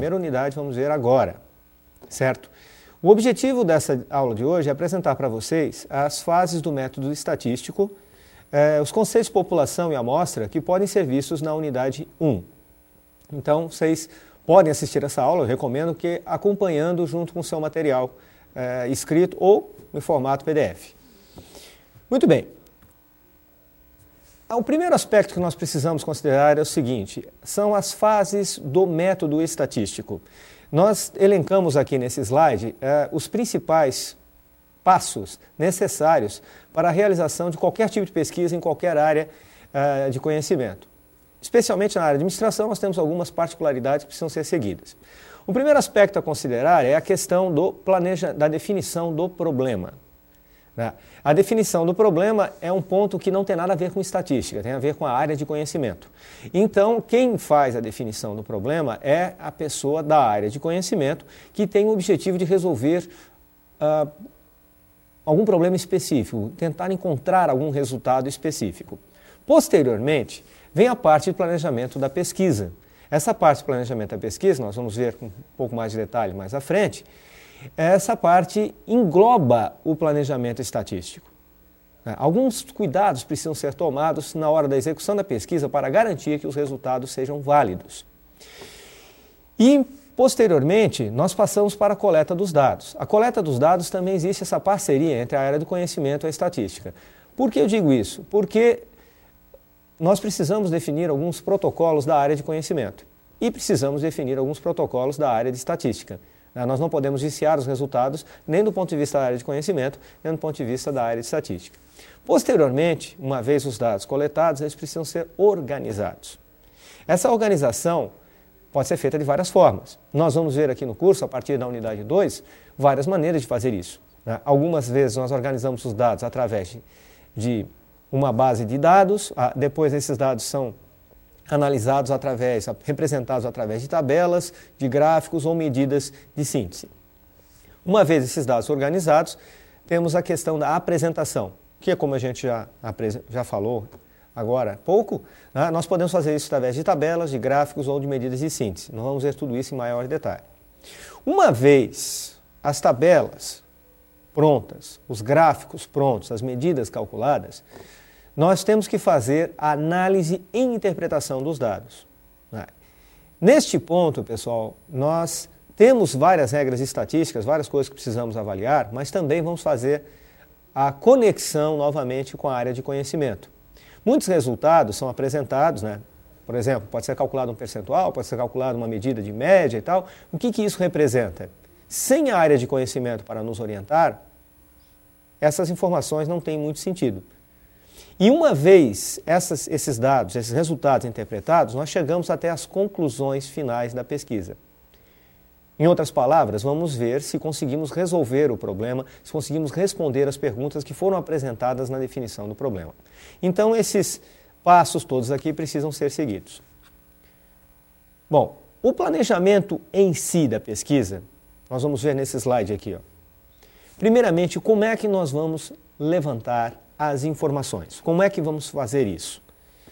primeira unidade vamos ver agora, certo? O objetivo dessa aula de hoje é apresentar para vocês as fases do método estatístico, os conceitos de população e amostra que podem ser vistos na unidade 1. Então, vocês podem assistir essa aula, eu recomendo que acompanhando junto com o seu material escrito ou em formato PDF. Muito bem. O primeiro aspecto que nós precisamos considerar é o seguinte, são as fases do método estatístico. Nós elencamos aqui nesse slide os principais passos necessários para a realização de qualquer tipo de pesquisa em qualquer área de conhecimento. Especialmente na área de administração, nós temos algumas particularidades que precisam ser seguidas. O primeiro aspecto a considerar é a questão da definição do problema. A definição do problema é um ponto que não tem nada a ver com estatística, tem a ver com a área de conhecimento. Então, quem faz a definição do problema é a pessoa da área de conhecimento que tem o objetivo de resolver algum problema específico, tentar encontrar algum resultado específico. Posteriormente, vem a parte de planejamento da pesquisa. Essa parte de planejamento da pesquisa, nós vamos ver com um pouco mais de detalhe mais à frente, essa parte engloba o planejamento estatístico. Alguns cuidados precisam ser tomados na hora da execução da pesquisa para garantir que os resultados sejam válidos. E, posteriormente, nós passamos para a coleta dos dados. A coleta dos dados também existe essa parceria entre a área do conhecimento e a estatística. Por que eu digo isso? Porque nós precisamos definir alguns protocolos da área de conhecimento e precisamos definir alguns protocolos da área de estatística. Nós não podemos viciar os resultados nem do ponto de vista da área de conhecimento, nem do ponto de vista da área de estatística. Posteriormente, uma vez os dados coletados, eles precisam ser organizados. Essa organização pode ser feita de várias formas. Nós vamos ver aqui no curso, a partir da unidade 2, várias maneiras de fazer isso. Algumas vezes nós organizamos os dados através de uma base de dados, depois esses dados são analisados representados através de tabelas, de gráficos ou medidas de síntese. Uma vez esses dados organizados, temos a questão da apresentação, que é como a gente já falou agora há pouco, nós podemos fazer isso através de tabelas, de gráficos ou de medidas de síntese. Nós vamos ver tudo isso em maior detalhe. Uma vez as tabelas prontas, os gráficos prontos, as medidas calculadas, nós temos que fazer a análise e interpretação dos dados. Neste ponto, pessoal, nós temos várias regras estatísticas, várias coisas que precisamos avaliar, mas também vamos fazer a conexão novamente com a área de conhecimento. Muitos resultados são apresentados, por exemplo, pode ser calculado um percentual, pode ser calculado uma medida de média e tal. O que isso representa? Sem a área de conhecimento para nos orientar, essas informações não têm muito sentido. E uma vez esses dados, esses resultados interpretados, nós chegamos até as conclusões finais da pesquisa. Em outras palavras, vamos ver se conseguimos resolver o problema, se conseguimos responder as perguntas que foram apresentadas na definição do problema. Então, esses passos todos aqui precisam ser seguidos. Bom, o planejamento em si da pesquisa, nós vamos ver nesse slide aqui. Primeiramente, como é que nós vamos levantar as informações? Como é que vamos fazer isso?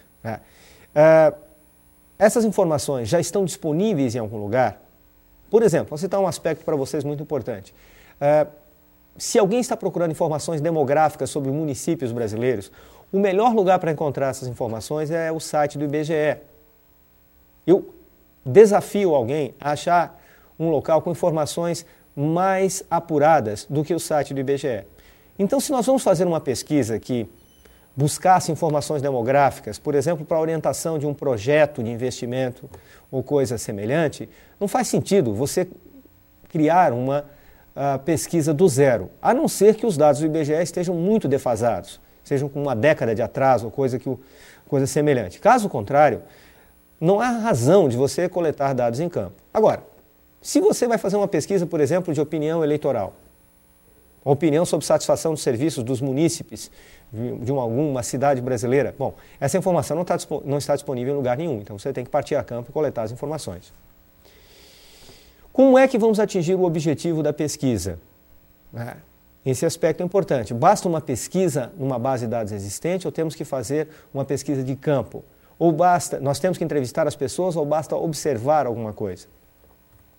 Essas informações já estão disponíveis em algum lugar? Por exemplo, vou citar um aspecto para vocês muito importante. Se alguém está procurando informações demográficas sobre municípios brasileiros, o melhor lugar para encontrar essas informações é o site do IBGE. Eu desafio alguém a achar um local com informações mais apuradas do que o site do IBGE. Então, se nós vamos fazer uma pesquisa que buscasse informações demográficas, por exemplo, para a orientação de um projeto de investimento ou coisa semelhante, não faz sentido você criar uma pesquisa do zero, a não ser que os dados do IBGE estejam muito defasados, sejam com uma década de atraso ou coisa semelhante. Caso contrário, não há razão de você coletar dados em campo. Agora, se você vai fazer uma pesquisa, por exemplo, de opinião eleitoral, opinião sobre satisfação dos serviços dos munícipes de alguma cidade brasileira, bom, essa informação não está disponível em lugar nenhum, então você tem que partir a campo e coletar as informações. Como é que vamos atingir o objetivo da pesquisa? Esse aspecto é importante. Basta uma pesquisa numa base de dados existente ou temos que fazer uma pesquisa de campo? Ou nós temos que entrevistar as pessoas ou basta observar alguma coisa?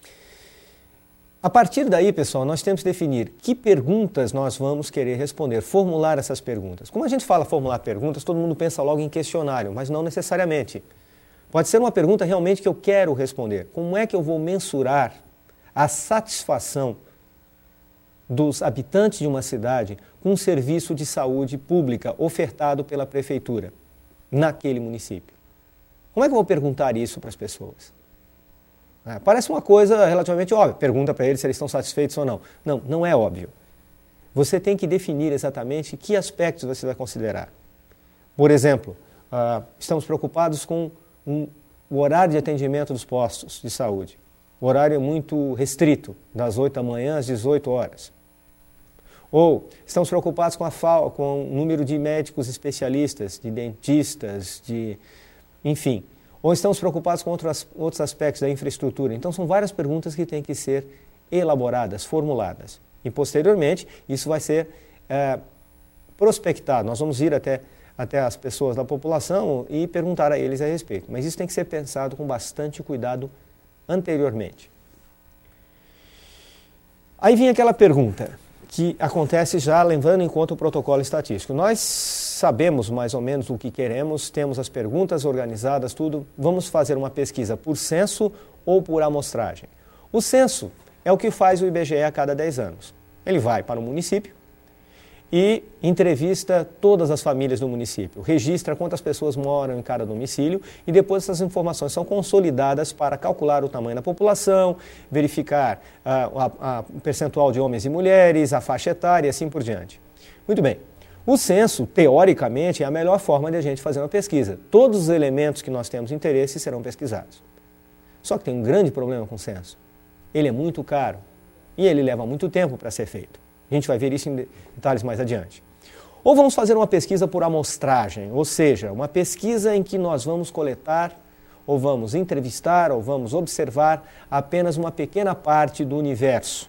A partir daí, pessoal, nós temos que definir que perguntas nós vamos querer responder, formular essas perguntas. Como a gente fala formular perguntas, todo mundo pensa logo em questionário, mas não necessariamente. Pode ser uma pergunta realmente que eu quero responder. Como é que eu vou mensurar a satisfação dos habitantes de uma cidade com um serviço de saúde pública ofertado pela prefeitura naquele município? Como é que eu vou perguntar isso para as pessoas? Parece uma coisa relativamente óbvia. Pergunta para eles se eles estão satisfeitos ou não. Não, não é óbvio. Você tem que definir exatamente que aspectos você vai considerar. Por exemplo, estamos preocupados com o horário de atendimento dos postos de saúde. O horário é muito restrito, das 8 da manhã às 18 horas. Ou estamos preocupados com o número de médicos especialistas, de dentistas, enfim. Ou estamos preocupados com outros aspectos da infraestrutura. Então, são várias perguntas que têm que ser elaboradas, formuladas. E, posteriormente, isso vai ser prospectado. Nós vamos ir até as pessoas da população e perguntar a eles a respeito. Mas isso tem que ser pensado com bastante cuidado anteriormente. Aí vem aquela pergunta que acontece já levando em conta o protocolo estatístico. Nós sabemos mais ou menos o que queremos, temos as perguntas organizadas, tudo. Vamos fazer uma pesquisa por censo ou por amostragem. O censo é o que faz o IBGE a cada 10 anos. Ele vai para o município e entrevista todas as famílias do município, registra quantas pessoas moram em cada domicílio e depois essas informações são consolidadas para calcular o tamanho da população, verificar o percentual de homens e mulheres, a faixa etária e assim por diante. Muito bem. O censo, teoricamente, é a melhor forma de a gente fazer uma pesquisa. Todos os elementos que nós temos interesse serão pesquisados. Só que tem um grande problema com o censo. Ele é muito caro e ele leva muito tempo para ser feito. A gente vai ver isso em detalhes mais adiante. Ou vamos fazer uma pesquisa por amostragem, ou seja, uma pesquisa em que nós vamos coletar, ou vamos entrevistar, ou vamos observar apenas uma pequena parte do universo.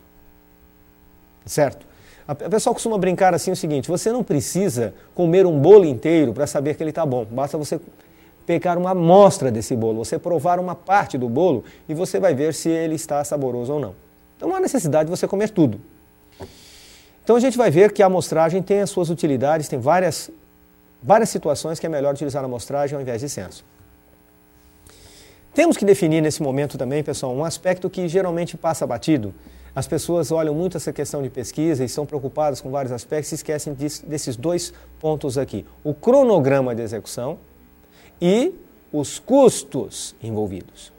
Certo? A pessoa costuma brincar assim o seguinte: você não precisa comer um bolo inteiro para saber que ele está bom. Basta você pegar uma amostra desse bolo, você provar uma parte do bolo e você vai ver se ele está saboroso ou não. Então não há necessidade de você comer tudo. Então a gente vai ver que a amostragem tem as suas utilidades, tem várias situações que é melhor utilizar a amostragem ao invés de censo. Temos que definir nesse momento também, pessoal, um aspecto que geralmente passa batido. As pessoas olham muito essa questão de pesquisa e são preocupadas com vários aspectos e esquecem desses dois pontos aqui. O cronograma de execução e os custos envolvidos.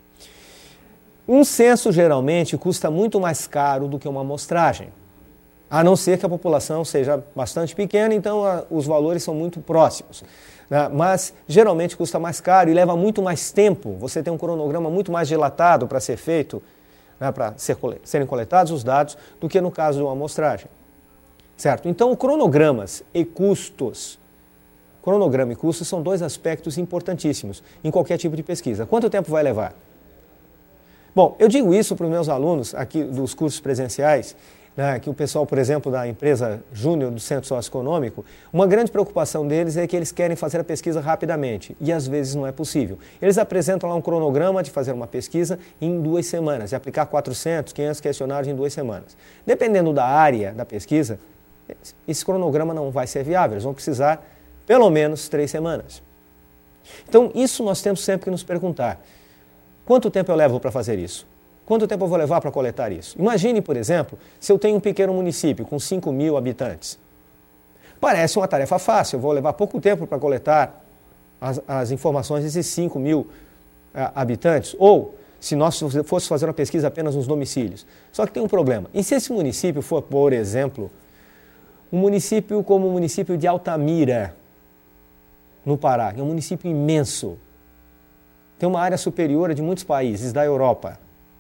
Um censo geralmente custa muito mais caro do que uma amostragem. A não ser que a população seja bastante pequena, então os valores são muito próximos. Mas geralmente custa mais caro e leva muito mais tempo. Você tem um cronograma muito mais dilatado para ser feito, para serem coletados os dados, do que no caso de uma amostragem. Certo? Então, cronogramas e custos. Cronograma e custos são dois aspectos importantíssimos em qualquer tipo de pesquisa. Quanto tempo vai levar? Bom, eu digo isso para os meus alunos aqui dos cursos presenciais, que o pessoal, por exemplo, da empresa Júnior do Centro Socioeconômico, uma grande preocupação deles é que eles querem fazer a pesquisa rapidamente e às vezes não é possível. Eles apresentam lá um cronograma de fazer uma pesquisa em 2 semanas, de aplicar 400, 500 questionários em 2 semanas. Dependendo da área da pesquisa, esse cronograma não vai ser viável, eles vão precisar pelo menos 3 semanas. Então, isso nós temos sempre que nos perguntar: quanto tempo eu levo para fazer isso? Quanto tempo eu vou levar para coletar isso? Imagine, por exemplo, se eu tenho um pequeno município com 5.000 habitantes. Parece uma tarefa fácil, eu vou levar pouco tempo para coletar as informações desses 5.000 habitantes. Ou, se nós fosse fazer uma pesquisa apenas nos domicílios. Só que tem um problema. E se esse município for, por exemplo, um município como o município de Altamira, no Pará, que é um município imenso, tem uma área superior de muitos países da Europa.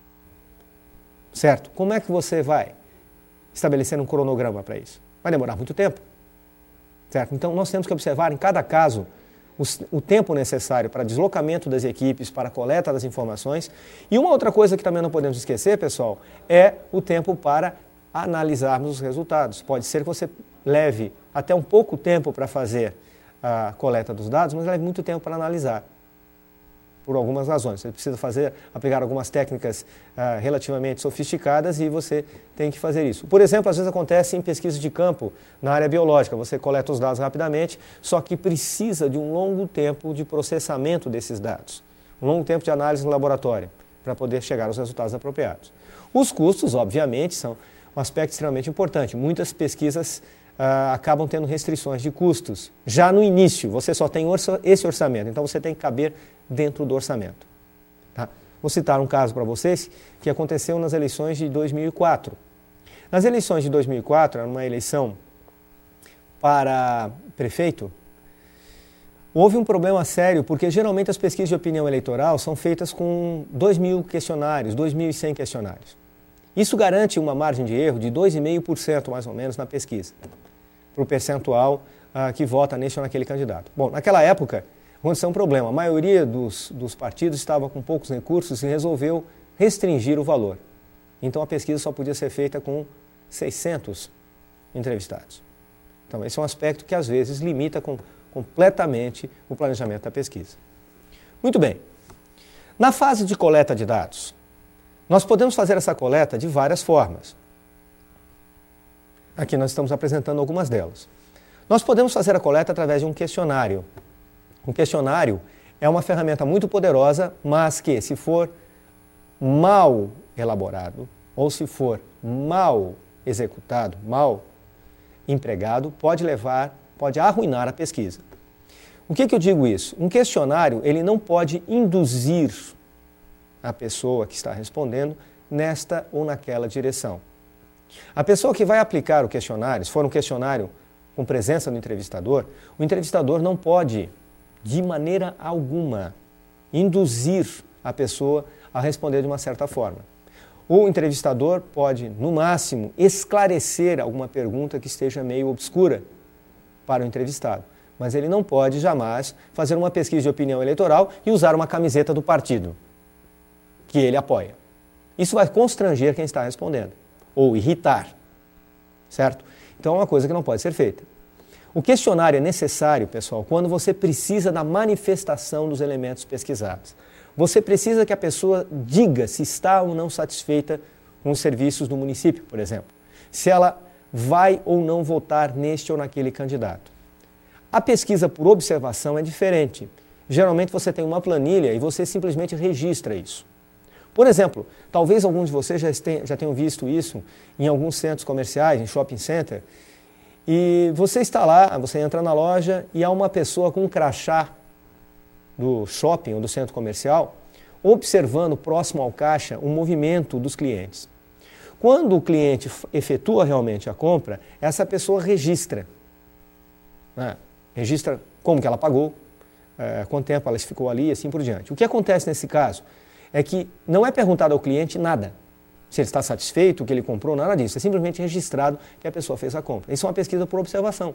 Certo? Como é que você vai estabelecer um cronograma para isso? Vai demorar muito tempo. Certo? Então, nós temos que observar em cada caso o tempo necessário para deslocamento das equipes, para a coleta das informações. E uma outra coisa que também não podemos esquecer, pessoal, é o tempo para analisarmos os resultados. Pode ser que você leve até um pouco tempo para fazer a coleta dos dados, mas leve muito tempo para analisar. por algumas razões. Você precisa aplicar algumas técnicas relativamente sofisticadas e você tem que fazer isso. Por exemplo, às vezes acontece em pesquisa de campo na área biológica. Você coleta os dados rapidamente, só que precisa de um longo tempo de processamento desses dados, um longo tempo de análise no laboratório para poder chegar aos resultados apropriados. Os custos, obviamente, são um aspecto extremamente importante. Muitas pesquisas acabam tendo restrições de custos. Já no início, você só tem esse orçamento, então você tem que caber dentro do orçamento. Tá? Vou citar um caso para vocês que aconteceu nas eleições de 2004. Nas eleições de 2004, era uma eleição para prefeito, houve um problema sério, porque geralmente as pesquisas de opinião eleitoral são feitas com 2.000 questionários, 2.100 questionários. Isso garante uma margem de erro de 2,5% mais ou menos na pesquisa, para o percentual que vota neste ou naquele candidato. Bom, naquela época aconteceu um problema. A maioria dos partidos estava com poucos recursos e resolveu restringir o valor. Então a pesquisa só podia ser feita com 600 entrevistados. Então esse é um aspecto que às vezes limita completamente o planejamento da pesquisa. Muito bem. Na fase de coleta de dados, nós podemos fazer essa coleta de várias formas. Aqui nós estamos apresentando algumas delas. Nós podemos fazer a coleta através de um questionário. Um questionário é uma ferramenta muito poderosa, mas que, se for mal elaborado ou se for mal executado, mal empregado, pode arruinar a pesquisa. O que eu digo isso? Um questionário, ele não pode induzir a pessoa que está respondendo nesta ou naquela direção. A pessoa que vai aplicar o questionário, se for um questionário com presença do entrevistador, o entrevistador não pode, de maneira alguma, induzir a pessoa a responder de uma certa forma. O entrevistador pode, no máximo, esclarecer alguma pergunta que esteja meio obscura para o entrevistado, mas ele não pode jamais fazer uma pesquisa de opinião eleitoral e usar uma camiseta do partido que ele apoia. Isso vai constranger quem está respondendo, ou irritar, certo? Então é uma coisa que não pode ser feita. O questionário é necessário, pessoal, quando você precisa da manifestação dos elementos pesquisados. Você precisa que a pessoa diga se está ou não satisfeita com os serviços do município, por exemplo. Se ela vai ou não votar neste ou naquele candidato. A pesquisa por observação é diferente. Geralmente você tem uma planilha e você simplesmente registra isso. Por exemplo, talvez alguns de vocês já tenham visto isso em alguns centros comerciais, em shopping center, e você está lá, você entra na loja e há uma pessoa com um crachá do shopping ou do centro comercial observando próximo ao caixa o movimento dos clientes. Quando o cliente efetua realmente a compra, essa pessoa registra. Registra como que ela pagou, quanto tempo ela ficou ali e assim por diante. O que acontece nesse caso é que não é perguntado ao cliente nada. Se ele está satisfeito, o que ele comprou, nada disso. É simplesmente registrado que a pessoa fez a compra. Isso é uma pesquisa por observação.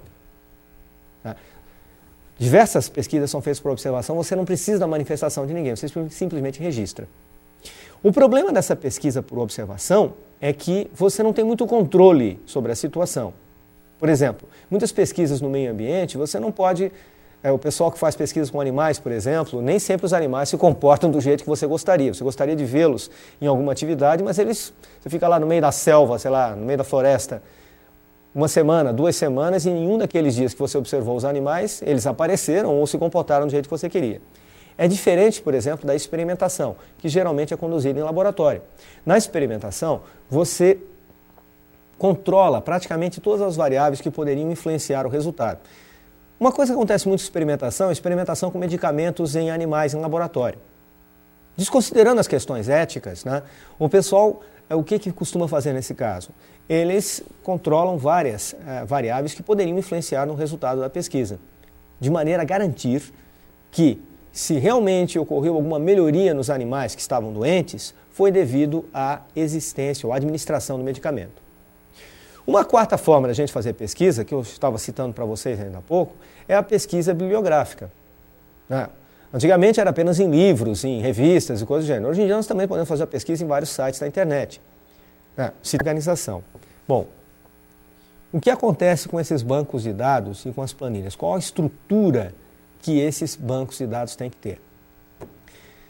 Diversas pesquisas são feitas por observação, você não precisa da manifestação de ninguém, você simplesmente registra. O problema dessa pesquisa por observação é que você não tem muito controle sobre a situação. Por exemplo, muitas pesquisas no meio ambiente, você não pode... o pessoal que faz pesquisas com animais, por exemplo, nem sempre os animais se comportam do jeito que você gostaria. Você gostaria de vê-los em alguma atividade, mas você fica lá no meio da selva, sei lá, no meio da floresta, uma semana, 2 semanas, e em nenhum daqueles dias que você observou os animais, eles apareceram ou se comportaram do jeito que você queria. É diferente, por exemplo, da experimentação, que geralmente é conduzida em laboratório. Na experimentação, você controla praticamente todas as variáveis que poderiam influenciar o resultado. Uma coisa que acontece muito em experimentação é experimentação com medicamentos em animais em laboratório. Desconsiderando as questões éticas, o pessoal, o que costuma fazer nesse caso? Eles controlam várias variáveis que poderiam influenciar no resultado da pesquisa, de maneira a garantir que, se realmente ocorreu alguma melhoria nos animais que estavam doentes, foi devido à existência ou à administração do medicamento. Uma quarta forma da gente fazer pesquisa, que eu estava citando para vocês ainda há pouco, é a pesquisa bibliográfica. Antigamente era apenas em livros, em revistas e coisas do gênero. Hoje em dia nós também podemos fazer a pesquisa em vários sites da internet. Organização. Bom, o que acontece com esses bancos de dados e com as planilhas? Qual a estrutura que esses bancos de dados têm que ter?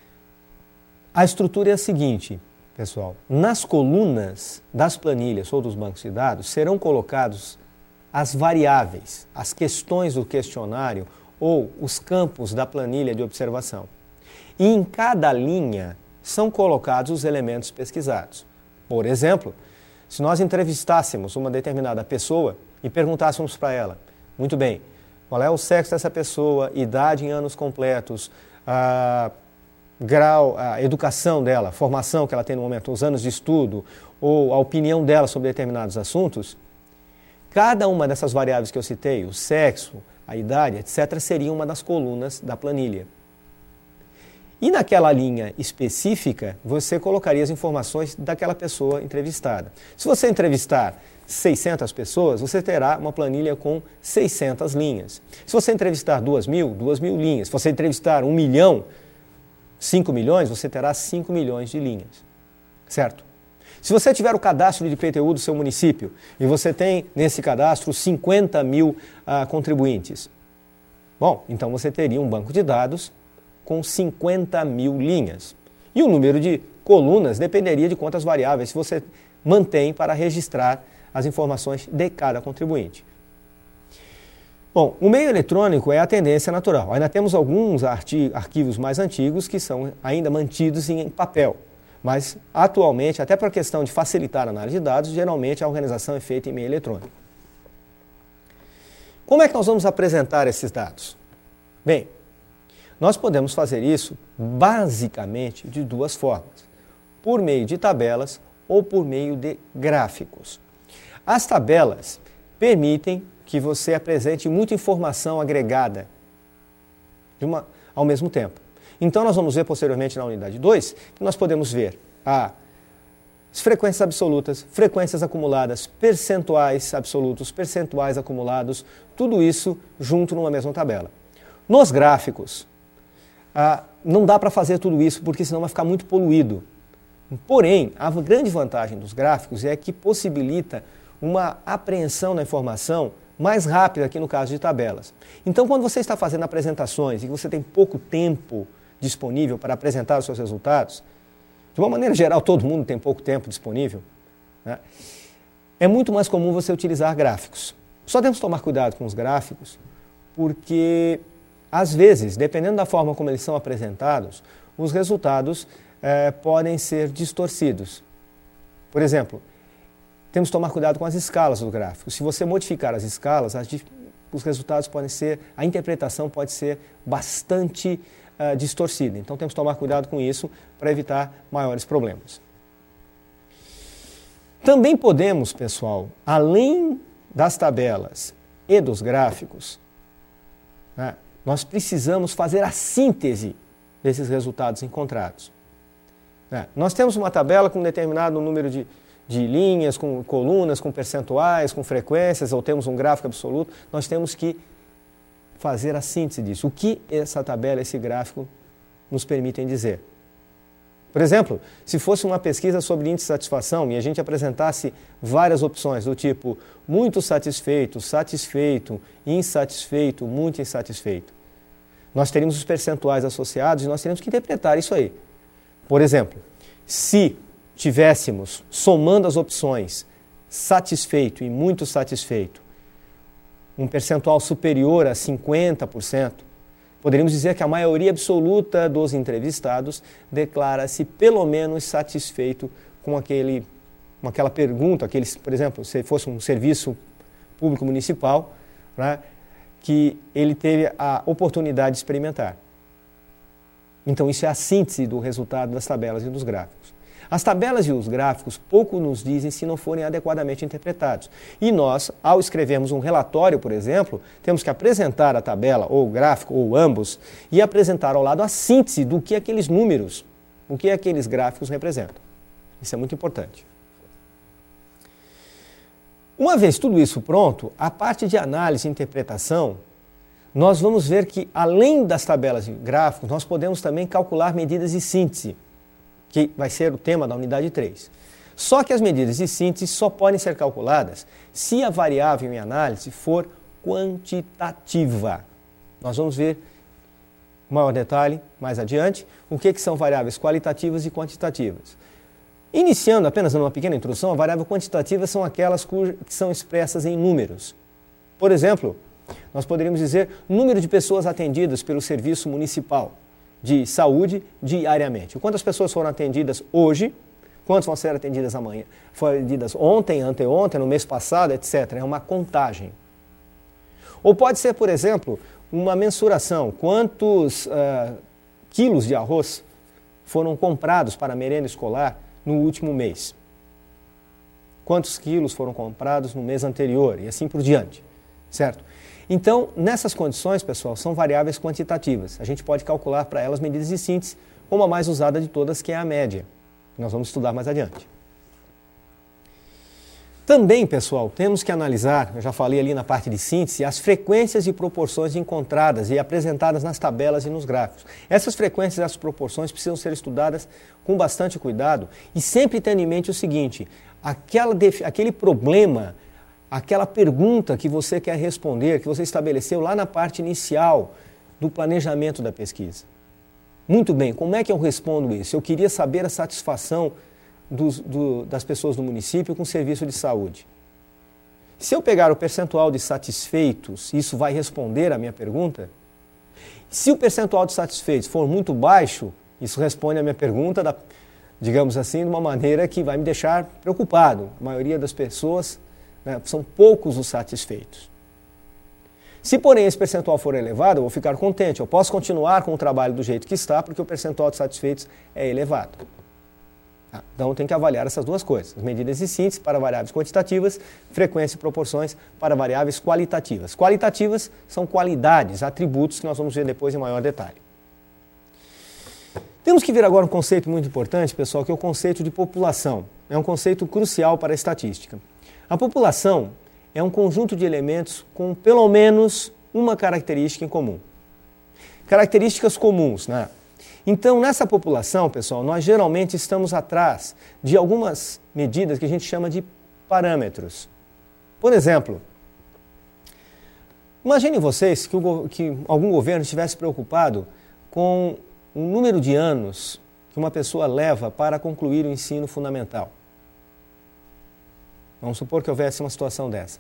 A estrutura é a seguinte, pessoal. Nas colunas das planilhas ou dos bancos de dados serão colocados as variáveis, as questões do questionário ou os campos da planilha de observação. E em cada linha são colocados os elementos pesquisados. Por exemplo, se nós entrevistássemos uma determinada pessoa e perguntássemos para ela, muito bem, qual é o sexo dessa pessoa, idade em anos completos, grau, a educação dela, a formação que ela tem no momento, os anos de estudo, ou a opinião dela sobre determinados assuntos, cada uma dessas variáveis que eu citei, o sexo, a idade, etc., seria uma das colunas da planilha. E naquela linha específica, você colocaria as informações daquela pessoa entrevistada. Se você entrevistar 600 pessoas, você terá uma planilha com 600 linhas. Se você entrevistar 2.000 linhas. Se você entrevistar 1 milhão, 5 milhões, você terá 5 milhões de linhas. Certo? Se você tiver o cadastro de IPTU do seu município e você tem nesse cadastro 50 mil contribuintes, bom, então você teria um banco de dados com 50 mil linhas. E o número de colunas dependeria de quantas variáveis você mantém para registrar as informações de cada contribuinte. Bom, o meio eletrônico é a tendência natural. Ainda temos alguns arquivos mais antigos que são ainda mantidos em papel. Mas, atualmente, até por questão de facilitar a análise de dados, geralmente a organização é feita em meio eletrônico. Como é que nós vamos apresentar esses dados? Bem, nós podemos fazer isso basicamente de duas formas, por meio de tabelas ou por meio de gráficos. As tabelas permitem que você apresente muita informação agregada ao mesmo tempo. Então nós vamos ver posteriormente na unidade 2 que nós podemos ver as frequências absolutas, frequências acumuladas, percentuais absolutos, percentuais acumulados, tudo isso junto numa mesma tabela. Nos gráficos, não dá para fazer tudo isso porque senão vai ficar muito poluído. Porém, a grande vantagem dos gráficos é que possibilita uma apreensão da informação mais rápida aqui no caso de tabelas. Então, quando você está fazendo apresentações e você tem pouco tempo disponível para apresentar os seus resultados, de uma maneira geral todo mundo tem pouco tempo disponível, né? É muito mais comum você utilizar gráficos. Só temos que tomar cuidado com os gráficos porque, às vezes, dependendo da forma como eles são apresentados, os resultados podem ser distorcidos. Por exemplo, temos que tomar cuidado com as escalas do gráfico. Se você modificar as escalas, os resultados podem ser, a interpretação pode ser bastante distorcida. Então temos que tomar cuidado com isso para evitar maiores problemas. Também podemos, pessoal, além das tabelas e dos gráficos, né, nós precisamos fazer a síntese desses resultados encontrados. Nós temos uma tabela com um determinado número de linhas, com colunas, com percentuais, com frequências, ou temos um gráfico absoluto, nós temos que fazer a síntese disso. O que essa tabela, esse gráfico nos permitem dizer? Por exemplo, se fosse uma pesquisa sobre índice de satisfação e a gente apresentasse várias opções do tipo muito satisfeito, satisfeito, insatisfeito, muito insatisfeito, nós teríamos os percentuais associados e nós teríamos que interpretar isso aí. Por exemplo, se tivéssemos, somando as opções satisfeito e muito satisfeito, um percentual superior a 50%, poderíamos dizer que a maioria absoluta dos entrevistados declara-se pelo menos satisfeito com aquela pergunta, por exemplo, se fosse um serviço público municipal, né, que ele teve a oportunidade de experimentar. Então isso é a síntese do resultado das tabelas e dos gráficos. As tabelas e os gráficos pouco nos dizem se não forem adequadamente interpretados. E nós, ao escrevermos um relatório, por exemplo, temos que apresentar a tabela, ou o gráfico, ou ambos, e apresentar ao lado a síntese do que aqueles números, o que aqueles gráficos representam. Isso é muito importante. Uma vez tudo isso pronto, a parte de análise e interpretação, nós vamos ver que, além das tabelas e gráficos, nós podemos também calcular medidas de síntese, que vai ser o tema da unidade 3. Só que as medidas de síntese só podem ser calculadas se a variável em análise for quantitativa. Nós vamos ver maior detalhe mais adiante o que são variáveis qualitativas e quantitativas. Iniciando apenas numa pequena introdução, a variável quantitativa são aquelas que são expressas em números. Por exemplo, nós poderíamos dizer número de pessoas atendidas pelo Serviço Municipal de Saúde diariamente. Quantas pessoas foram atendidas hoje, quantas vão ser atendidas amanhã, foram atendidas ontem, anteontem, no mês passado, etc. É uma contagem. Ou pode ser, por exemplo, uma mensuração. Quantos quilos de arroz foram comprados para a merenda escolar no último mês? Quantos quilos foram comprados no mês anterior? E assim por diante, certo? Então, nessas condições, pessoal, são variáveis quantitativas. A gente pode calcular para elas medidas de síntese, como a mais usada de todas, que é a média. Nós vamos estudar mais adiante. Também, pessoal, temos que analisar, eu já falei ali na parte de síntese, as frequências e proporções encontradas e apresentadas nas tabelas e nos gráficos. Essas frequências e essas proporções precisam ser estudadas com bastante cuidado e sempre tendo em mente o seguinte, aquele problema, aquela pergunta que você quer responder, que você estabeleceu lá na parte inicial do planejamento da pesquisa. Muito bem, como é que eu respondo isso? Eu queria saber a satisfação das pessoas do município com o serviço de saúde. Se eu pegar o percentual de satisfeitos, isso vai responder à minha pergunta? Se o percentual de satisfeitos for muito baixo, isso responde à minha pergunta, digamos assim, de uma maneira que vai me deixar preocupado. A maioria das pessoas, né, são poucos os satisfeitos. Se, porém, esse percentual for elevado, eu vou ficar contente. Eu posso continuar com o trabalho do jeito que está, porque o percentual de satisfeitos é elevado. Então, tem que avaliar essas duas coisas. As medidas de síntese para variáveis quantitativas, frequência e proporções para variáveis qualitativas. Qualitativas são qualidades, atributos que nós vamos ver depois em maior detalhe. Temos que ver agora um conceito muito importante, pessoal, que é o conceito de população. É um conceito crucial para a estatística. A população é um conjunto de elementos com pelo menos uma característica em comum. Características comuns, né? Então, nessa população, pessoal, nós geralmente estamos atrás de algumas medidas que a gente chama de parâmetros. Por exemplo, imaginem vocês que algum governo estivesse preocupado com o número de anos que uma pessoa leva para concluir o ensino fundamental. Vamos supor que houvesse uma situação dessa.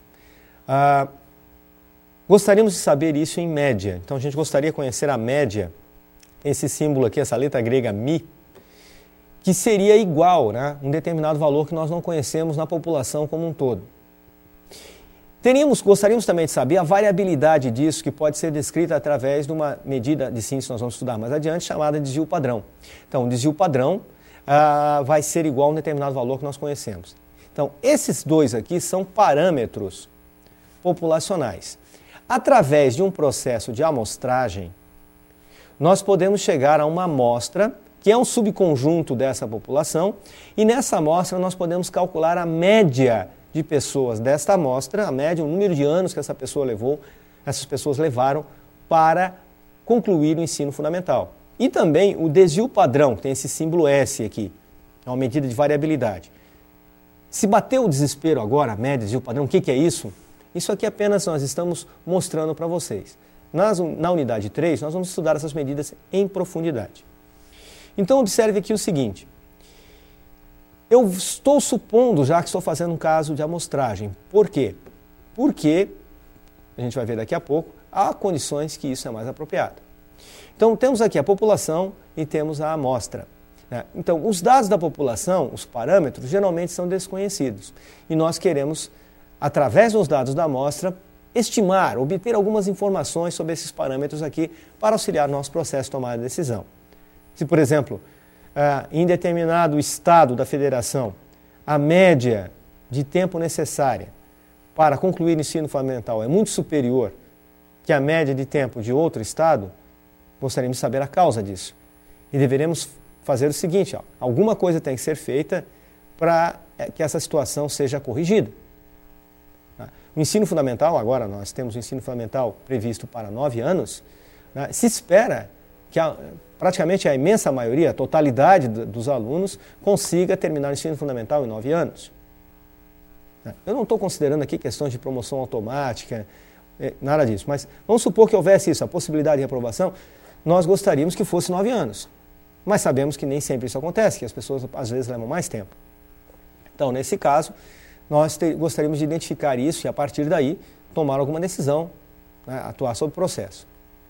Gostaríamos de saber isso em média. Então, a gente gostaria de conhecer a média, esse símbolo aqui, essa letra grega mi, que seria igual, né, um determinado valor que nós não conhecemos na população como um todo. Gostaríamos também de saber a variabilidade disso, que pode ser descrita através de uma medida de síntese que nós vamos estudar mais adiante, chamada desvio padrão. Então, o desvio padrão vai ser igual a um determinado valor que nós conhecemos. Então, esses dois aqui são parâmetros populacionais. Através de um processo de amostragem, nós podemos chegar a uma amostra, que é um subconjunto dessa população, e nessa amostra nós podemos calcular a média de pessoas desta amostra, a média, o número de anos que essas pessoas levaram para concluir o ensino fundamental. E também o desvio padrão, que tem esse símbolo S aqui, é uma medida de variabilidade. Se bateu o desespero agora, a média, desvio padrão, o que é isso? Isso aqui apenas nós estamos mostrando para vocês. Na unidade 3, nós vamos estudar essas medidas em profundidade. Então, observe aqui o seguinte. Eu estou supondo já que estou fazendo um caso de amostragem. Por quê? Porque, a gente vai ver daqui a pouco, há condições que isso é mais apropriado. Então, temos aqui a população e temos a amostra. Então, os dados da população, os parâmetros, geralmente são desconhecidos. E nós queremos, através dos dados da amostra, estimar, obter algumas informações sobre esses parâmetros aqui para auxiliar nosso processo de tomada de decisão. Se, por exemplo, em determinado estado da federação, a média de tempo necessária para concluir o ensino fundamental é muito superior que a média de tempo de outro estado, gostaríamos de saber a causa disso. E deveremos fazer o seguinte, alguma coisa tem que ser feita para que essa situação seja corrigida. O ensino fundamental, agora nós temos o ensino fundamental previsto para 9 anos, né, se espera que praticamente a imensa maioria, a totalidade dos alunos, consiga terminar o ensino fundamental em 9 anos. Eu não estou considerando aqui questões de promoção automática, nada disso, mas vamos supor que houvesse isso, a possibilidade de reprovação. nós gostaríamos que fosse 9 anos. Mas sabemos que nem sempre isso acontece, que as pessoas às vezes levam mais tempo. Então, nesse caso, nós gostaríamos de identificar isso e, a partir daí, tomar alguma decisão, né, atuar sobre o processo.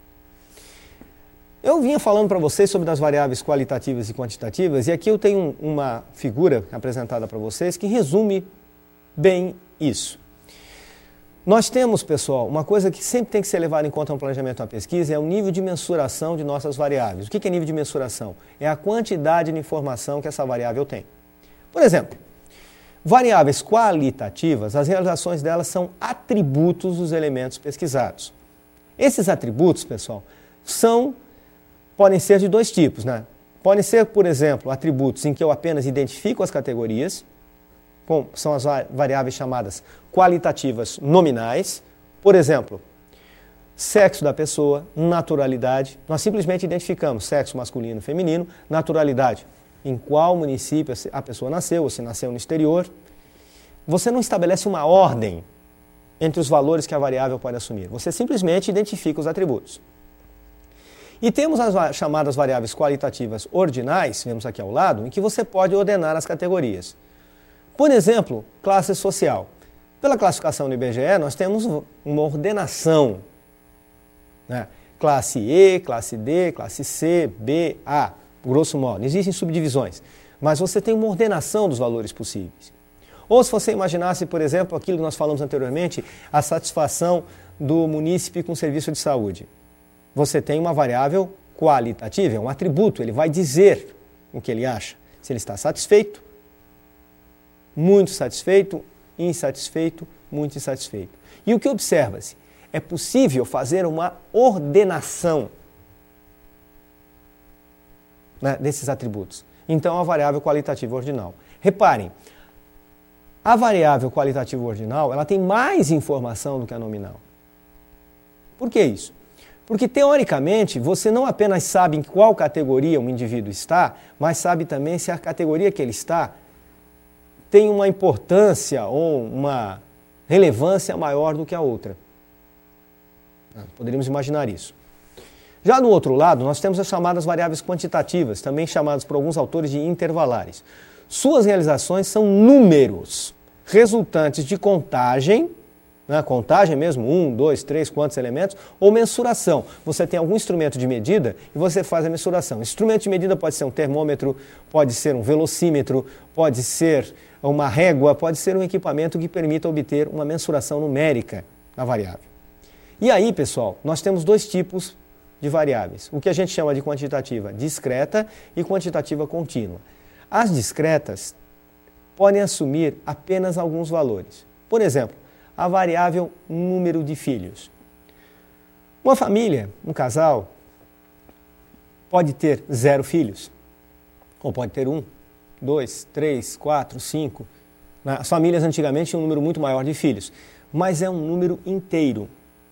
Eu vinha falando para vocês sobre as variáveis qualitativas e quantitativas, e aqui eu tenho uma figura apresentada para vocês que resume bem isso. Nós temos, pessoal, uma coisa que sempre tem que ser levada em conta no planejamento da pesquisa, é o nível de mensuração de nossas variáveis. O que é nível de mensuração? É a quantidade de informação que essa variável tem. Por exemplo, variáveis qualitativas, as realizações delas são atributos dos elementos pesquisados. Esses atributos, pessoal, podem ser de dois tipos, né? Podem ser, por exemplo, atributos em que eu apenas identifico as categorias, são as variáveis chamadas qualitativas nominais. Por exemplo, sexo da pessoa, naturalidade. Nós simplesmente identificamos sexo masculino e feminino, naturalidade, em qual município a pessoa nasceu, ou se nasceu no exterior. Você não estabelece uma ordem entre os valores que a variável pode assumir. Você simplesmente identifica os atributos. E temos as chamadas variáveis qualitativas ordinais, vemos aqui ao lado, em que você pode ordenar as categorias. Por exemplo, classe social. Pela classificação do IBGE, nós temos uma ordenação, né? Classe E, classe D, classe C, B, A, grosso modo. Existem subdivisões, mas você tem uma ordenação dos valores possíveis. Ou se você imaginasse, por exemplo, aquilo que nós falamos anteriormente, a satisfação do munícipe com o serviço de saúde. Você tem uma variável qualitativa, é um atributo, ele vai dizer o que ele acha. Se ele está satisfeito, muito satisfeito, insatisfeito, muito insatisfeito. E o que observa-se? É possível fazer uma ordenação, né, desses atributos. Então, a variável qualitativa ordinal. Reparem, a variável qualitativa ordinal, ela tem mais informação do que a nominal. Por que isso? Porque, teoricamente, você não apenas sabe em qual categoria um indivíduo está, mas sabe também se a categoria que ele está tem uma importância ou uma relevância maior do que a outra. Poderíamos imaginar isso. Já no outro lado, nós temos as chamadas variáveis quantitativas, também chamadas por alguns autores de intervalares. Suas realizações são números resultantes de contagem, né, contagem mesmo, 1, 2, 3, quantos elementos, ou mensuração. Você tem algum instrumento de medida e você faz a mensuração. Instrumento de medida pode ser um termômetro, pode ser um velocímetro, pode ser uma régua, pode ser um equipamento que permita obter uma mensuração numérica da variável. E aí, pessoal, nós temos dois tipos de variáveis, o que a gente chama de quantitativa discreta e quantitativa contínua. As discretas podem assumir apenas alguns valores. Por exemplo, a variável número de filhos. Uma família, um casal, pode ter 0 filhos, ou pode ter 1, 2, 3, 4, 5. As famílias antigamente tinham um número muito maior de filhos, mas é um número inteiro.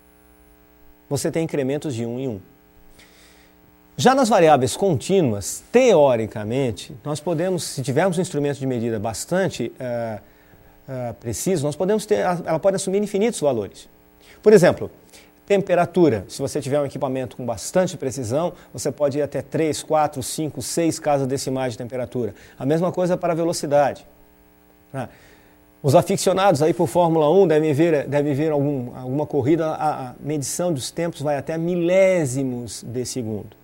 Você tem incrementos de 1 em 1. Já nas variáveis contínuas, teoricamente, nós podemos, se tivermos um instrumento de medida bastante preciso, nós podemos ter, ela pode assumir infinitos valores. Por exemplo, temperatura. Se você tiver um equipamento com bastante precisão, você pode ir até 3, 4, 5, 6 casas decimais de temperatura. A mesma coisa para a velocidade. Os aficionados aí por Fórmula 1 devem ver alguma corrida, a medição dos tempos vai até milésimos de segundo.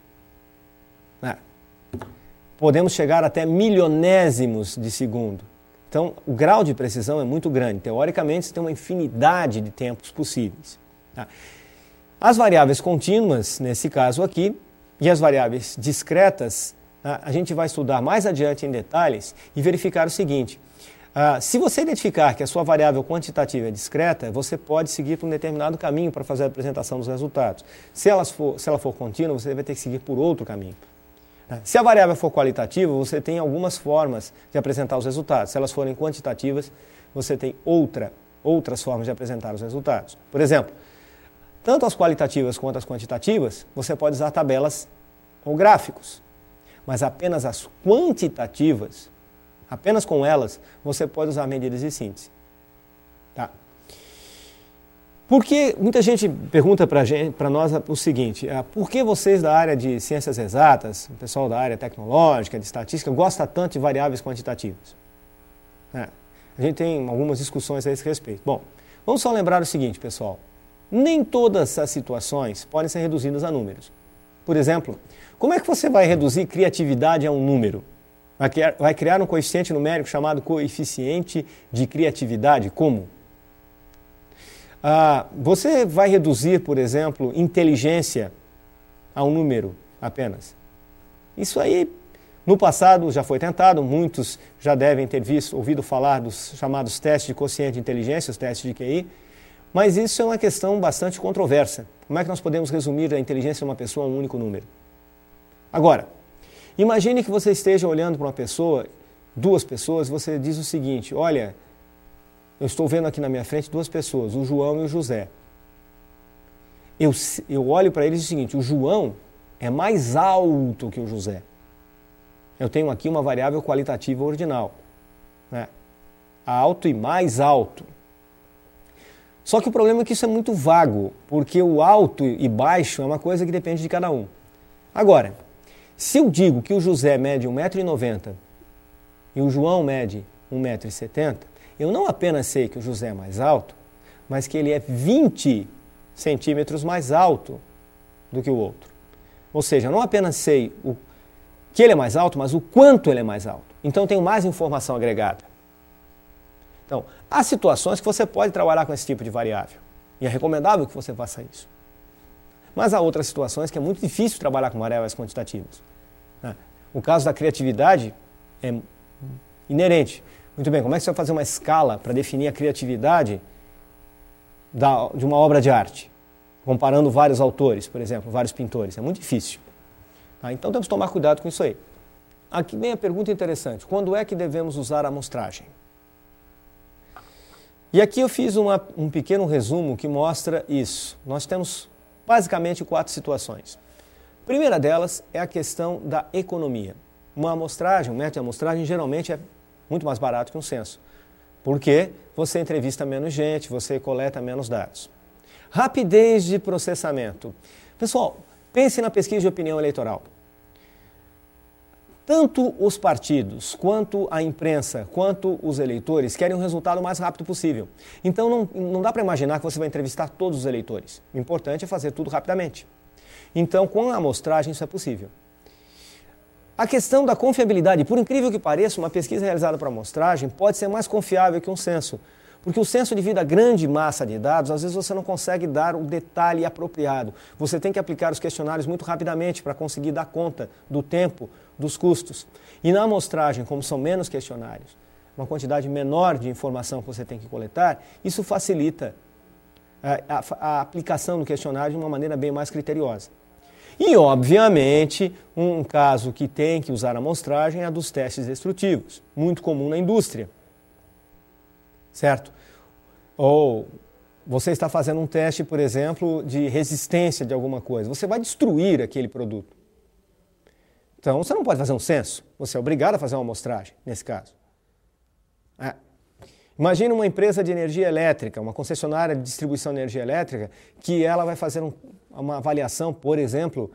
Podemos chegar até milionésimos de segundo. Então, o grau de precisão é muito grande. Teoricamente, você tem uma infinidade de tempos possíveis. As variáveis contínuas, nesse caso aqui, e as variáveis discretas, a gente vai estudar mais adiante em detalhes e verificar o seguinte. Se você identificar que a sua variável quantitativa é discreta, você pode seguir por um determinado caminho para fazer a apresentação dos resultados. Se ela for contínua, você vai ter que seguir por outro caminho. Se a variável for qualitativa, você tem algumas formas de apresentar os resultados. Se elas forem quantitativas, você tem outras formas de apresentar os resultados. Por exemplo, tanto as qualitativas quanto as quantitativas, você pode usar tabelas ou gráficos. Mas apenas as quantitativas, apenas com elas, você pode usar medidas de síntese. Porque muita gente pergunta para nós o seguinte, por que vocês da área de ciências exatas, o pessoal da área tecnológica, de estatística, gosta tanto de variáveis quantitativas? A gente tem algumas discussões a esse respeito. Bom, vamos só lembrar o seguinte, pessoal. Nem todas as situações podem ser reduzidas a números. Por exemplo, como é que você vai reduzir criatividade a um número? Vai criar um coeficiente numérico chamado coeficiente de criatividade? Como? Você vai reduzir, por exemplo, inteligência a um número apenas? Isso aí, no passado, já foi tentado, muitos já devem ter ouvido falar dos chamados testes de quociente de inteligência, os testes de QI, mas isso é uma questão bastante controversa. Como é que nós podemos resumir a inteligência de uma pessoa a um único número? Agora, imagine que você esteja olhando para uma pessoa, duas pessoas, e você diz o seguinte, olha, eu estou vendo aqui na minha frente duas pessoas, o João e o José. Eu olho para eles e digo o seguinte, o João é mais alto que o José. Eu tenho aqui uma variável qualitativa ordinal, né? Alto e mais alto. Só que o problema é que isso é muito vago, porque o alto e baixo é uma coisa que depende de cada um. Agora, se eu digo que o José mede 1,90 m e o João mede 1,70 m, eu não apenas sei que o José é mais alto, mas que ele é 20 centímetros mais alto do que o outro. Ou seja, eu não apenas sei que ele é mais alto, mas o quanto ele é mais alto. Então eu tenho mais informação agregada. Então, há situações que você pode trabalhar com esse tipo de variável. E é recomendável que você faça isso. Mas há outras situações que é muito difícil trabalhar com variáveis quantitativas. O caso da criatividade é inerente. Muito bem, como é que você vai fazer uma escala para definir a criatividade de uma obra de arte? Comparando vários autores, por exemplo, vários pintores. É muito difícil. Então temos que tomar cuidado com isso aí. Aqui vem a pergunta interessante. Quando é que devemos usar a amostragem? E aqui eu fiz um pequeno resumo que mostra isso. Nós temos basicamente 4 situações. A primeira delas é a questão da economia. Uma amostragem, um método de amostragem, geralmente é muito mais barato que um censo, porque você entrevista menos gente, você coleta menos dados. Rapidez de processamento. Pessoal, pense na pesquisa de opinião eleitoral. Tanto os partidos, quanto a imprensa, quanto os eleitores querem um resultado o mais rápido possível. Então não dá para imaginar que você vai entrevistar todos os eleitores. O importante é fazer tudo rapidamente. Então, com a amostragem, isso é possível. A questão da confiabilidade, por incrível que pareça, uma pesquisa realizada por amostragem pode ser mais confiável que um censo. Porque o censo, devido à grande massa de dados, às vezes você não consegue dar o detalhe apropriado. Você tem que aplicar os questionários muito rapidamente para conseguir dar conta do tempo, dos custos. E na amostragem, como são menos questionários, uma quantidade menor de informação que você tem que coletar, isso facilita a aplicação do questionário de uma maneira bem mais criteriosa. E, obviamente, um caso que tem que usar a amostragem é a dos testes destrutivos, muito comum na indústria. Certo? Ou você está fazendo um teste, por exemplo, de resistência de alguma coisa. Você vai destruir aquele produto. Então, você não pode fazer um censo. Você é obrigado a fazer uma amostragem, nesse caso. Imagina uma empresa de energia elétrica, uma concessionária de distribuição de energia elétrica, que ela vai fazer uma avaliação, por exemplo,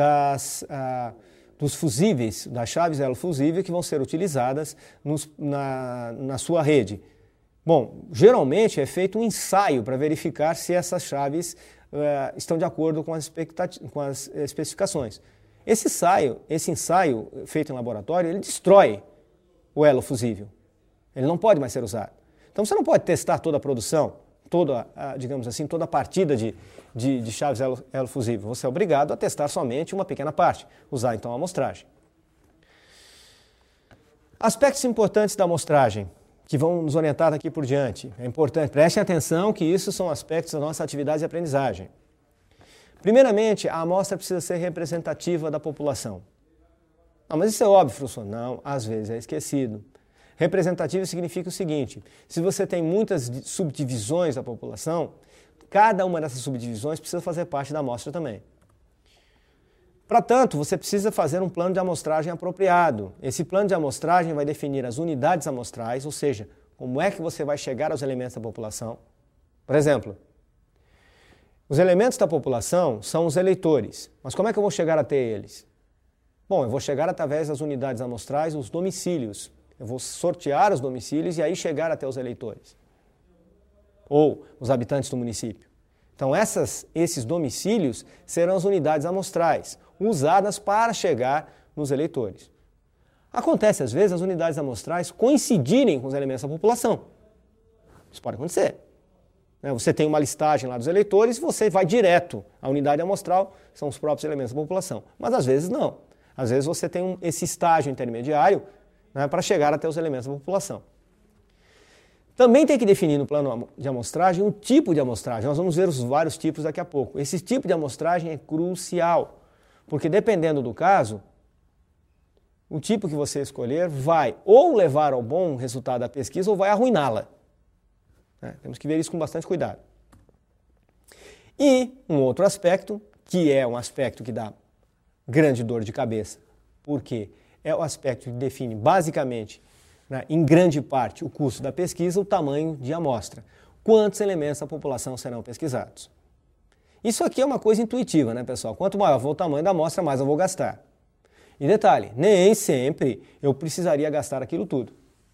dos fusíveis, das chaves elo fusível que vão ser utilizadas na sua rede. Bom, geralmente é feito um ensaio para verificar se essas chaves estão de acordo com as especificações. Esse ensaio feito em laboratório, ele destrói o elo fusível. Ele não pode mais ser usado. Então você não pode testar toda a produção, digamos assim, toda a partida de chaves elo fusível. Você é obrigado a testar somente uma pequena parte, usar então a amostragem. Aspectos importantes da amostragem, que vão nos orientar daqui por diante. É importante, prestem atenção que isso são aspectos da nossa atividade de aprendizagem. Primeiramente, a amostra precisa ser representativa da população. Mas isso é óbvio, professor. Não, às vezes é esquecido. Representativo significa o seguinte, se você tem muitas subdivisões da população, cada uma dessas subdivisões precisa fazer parte da amostra também. Para tanto, você precisa fazer um plano de amostragem apropriado. Esse plano de amostragem vai definir as unidades amostrais, ou seja, como é que você vai chegar aos elementos da população. Por exemplo, Os elementos da população são os eleitores. Mas como é que eu vou chegar até eles? Bom, eu vou chegar através das unidades amostrais, os domicílios. Eu vou sortear os domicílios e aí chegar até os eleitores. Ou os habitantes do município. Então, esses domicílios serão as unidades amostrais, usadas para chegar nos eleitores. Acontece, às vezes, as unidades amostrais coincidirem com os elementos da população. Isso pode acontecer. Você tem uma listagem lá dos eleitores e você vai direto à unidade amostral, que são os próprios elementos da população. Mas, às vezes, não. Às vezes, você tem esse estágio intermediário, né, para chegar até os elementos da população. Também tem que definir no plano de amostragem um tipo de amostragem. Nós vamos ver os vários tipos daqui a pouco. Esse tipo de amostragem é crucial, porque dependendo do caso, o tipo que você escolher vai ou levar ao bom resultado da pesquisa ou vai arruiná-la. Temos que ver isso com bastante cuidado. E um outro aspecto, que é um aspecto que dá grande dor de cabeça, porque é o aspecto que define basicamente, em grande parte, o custo da pesquisa, o tamanho de amostra. Quantos elementos da população serão pesquisados? Isso aqui é uma coisa intuitiva, né, pessoal? Quanto maior for o tamanho da amostra, mais eu vou gastar. E detalhe, nem sempre eu precisaria gastar aquilo tudo.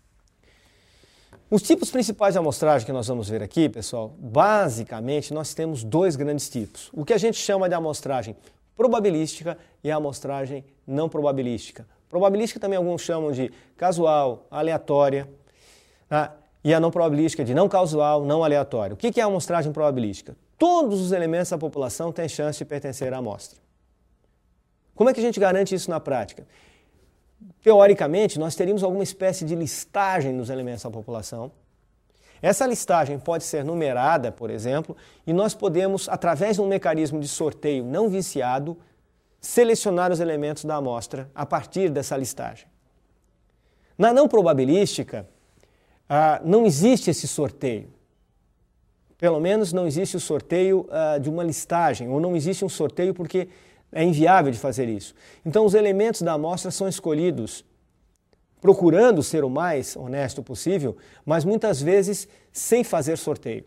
Os tipos principais de amostragem que nós vamos ver aqui, pessoal, basicamente nós temos dois grandes tipos. O que a gente chama de amostragem probabilística e a amostragem não probabilística. Probabilística também alguns chamam de casual, aleatória, e a não probabilística de não casual, não aleatória. O que é a amostragem probabilística? Todos os elementos da população têm chance de pertencer à amostra. Como é que a gente garante isso na prática? Teoricamente, nós teríamos alguma espécie de listagem dos elementos da população. Essa listagem pode ser numerada, por exemplo, e nós podemos, através de um mecanismo de sorteio não viciado, selecionar os elementos da amostra a partir dessa listagem. Na não probabilística, não existe esse sorteio. Pelo menos não existe o sorteio de uma listagem, ou não existe um sorteio porque é inviável de fazer isso. Então, os elementos da amostra são escolhidos procurando ser o mais honesto possível, mas muitas vezes sem fazer sorteio.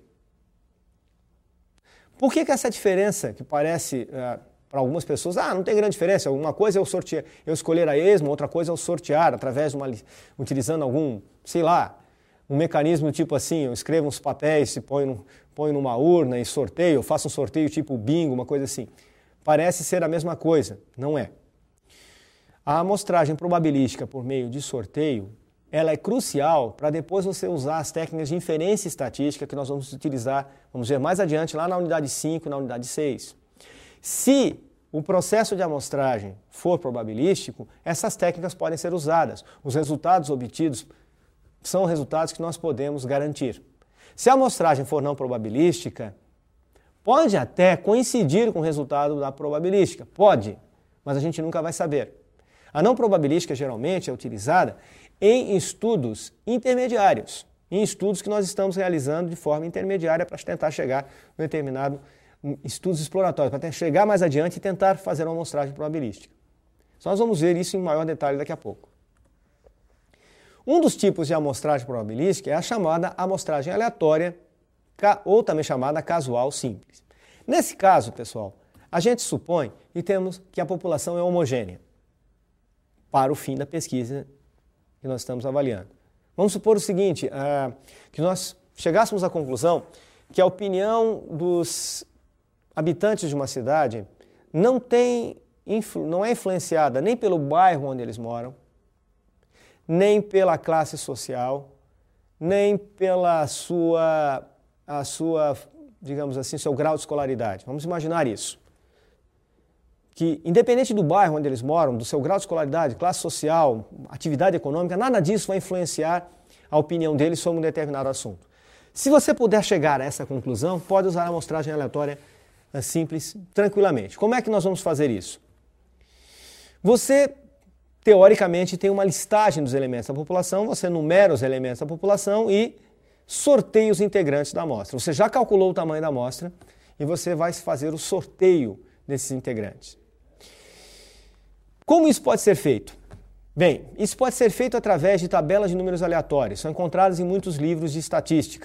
Por que essa diferença, que parece para algumas pessoas, não tem grande diferença, uma coisa é eu escolher a esmo, outra coisa é eu sortear através de utilizando algum, sei lá, um mecanismo tipo assim, eu escrevo uns papéis, se põe numa urna e sorteio, eu faço um sorteio tipo bingo, uma coisa assim. Parece ser a mesma coisa, não é. A amostragem probabilística por meio de sorteio, ela é crucial para depois você usar as técnicas de inferência estatística que nós vamos utilizar, vamos ver mais adiante, lá na unidade 5 e na unidade 6. Se o processo de amostragem for probabilístico, essas técnicas podem ser usadas. Os resultados obtidos são resultados que nós podemos garantir. Se a amostragem for não probabilística, pode até coincidir com o resultado da probabilística, pode, mas a gente nunca vai saber. A não probabilística geralmente é utilizada em estudos intermediários, em estudos que nós estamos realizando de forma intermediária para tentar chegar no determinado estudos exploratórios, para chegar mais adiante e tentar fazer uma amostragem probabilística. Então, nós vamos ver isso em maior detalhe daqui a pouco. Um dos tipos de amostragem probabilística é a chamada amostragem aleatória, ou também chamada casual simples. Nesse caso, pessoal, a gente supõe e temos que a população é homogênea para o fim da pesquisa que nós estamos avaliando. Vamos supor o seguinte, que nós chegássemos à conclusão que a opinião dos habitantes de uma cidade não é influenciada nem pelo bairro onde eles moram, nem pela classe social, nem pela digamos assim, seu grau de escolaridade. Vamos imaginar isso. Que, independente do bairro onde eles moram, do seu grau de escolaridade, classe social, atividade econômica, nada disso vai influenciar a opinião deles sobre um determinado assunto. Se você puder chegar a essa conclusão, pode usar a amostragem aleatória simples tranquilamente. Como é que nós vamos fazer isso? Você, teoricamente, tem uma listagem dos elementos da população, você numera os elementos da população e sorteia os integrantes da amostra. Você já calculou o tamanho da amostra e você vai fazer o sorteio desses integrantes. Como isso pode ser feito? Bem, isso pode ser feito através de tabelas de números aleatórios. São encontradas em muitos livros de estatística.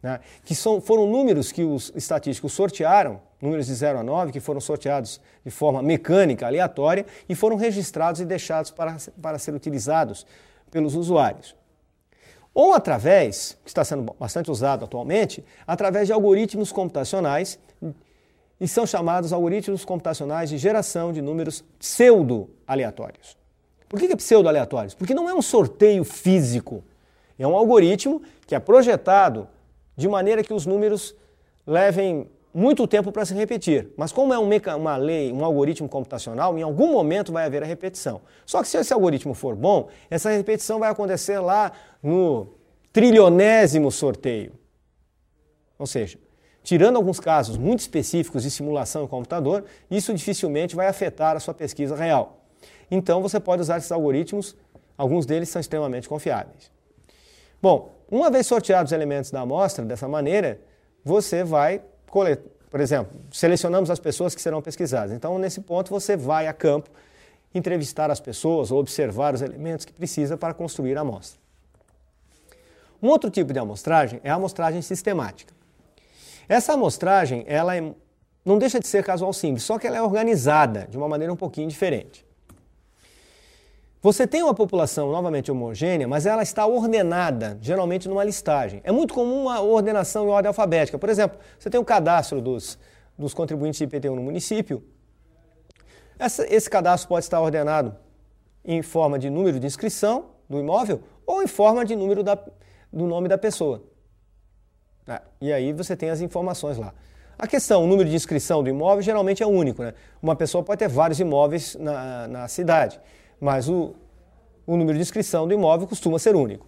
né, que foram números que os estatísticos sortearam, números de 0 a 9, que foram sorteados de forma mecânica, aleatória, e foram registrados e deixados para ser utilizados pelos usuários. Ou através, que está sendo bastante usado atualmente, através de algoritmos computacionais, e são chamados algoritmos computacionais de geração de números pseudo-aleatórios. Por que pseudo-aleatórios? Porque não é um sorteio físico, é um algoritmo que é projetado de maneira que os números levem muito tempo para se repetir. Mas como é uma lei, um algoritmo computacional, em algum momento vai haver a repetição. Só que se esse algoritmo for bom, essa repetição vai acontecer lá no trilionésimo sorteio. Ou seja, tirando alguns casos muito específicos de simulação em computador, isso dificilmente vai afetar a sua pesquisa real. Então você pode usar esses algoritmos, alguns deles são extremamente confiáveis. Bom, uma vez sorteados os elementos da amostra dessa maneira, você vai coletar, por exemplo, selecionamos as pessoas que serão pesquisadas. Então, nesse ponto, você vai a campo entrevistar as pessoas ou observar os elementos que precisa para construir a amostra. Um outro tipo de amostragem é a amostragem sistemática. Essa amostragem, não deixa de ser casual simples, só que ela é organizada de uma maneira um pouquinho diferente. Você tem uma população novamente homogênea, mas ela está ordenada, geralmente numa listagem. É muito comum a ordenação em ordem alfabética. Por exemplo, você tem o cadastro dos contribuintes de IPTU no município. Esse cadastro pode estar ordenado em forma de número de inscrição do imóvel ou em forma de número do nome da pessoa. E aí você tem as informações lá. A questão, o número de inscrição do imóvel geralmente é único, né? Uma pessoa pode ter vários imóveis na cidade, mas o número de inscrição do imóvel costuma ser único.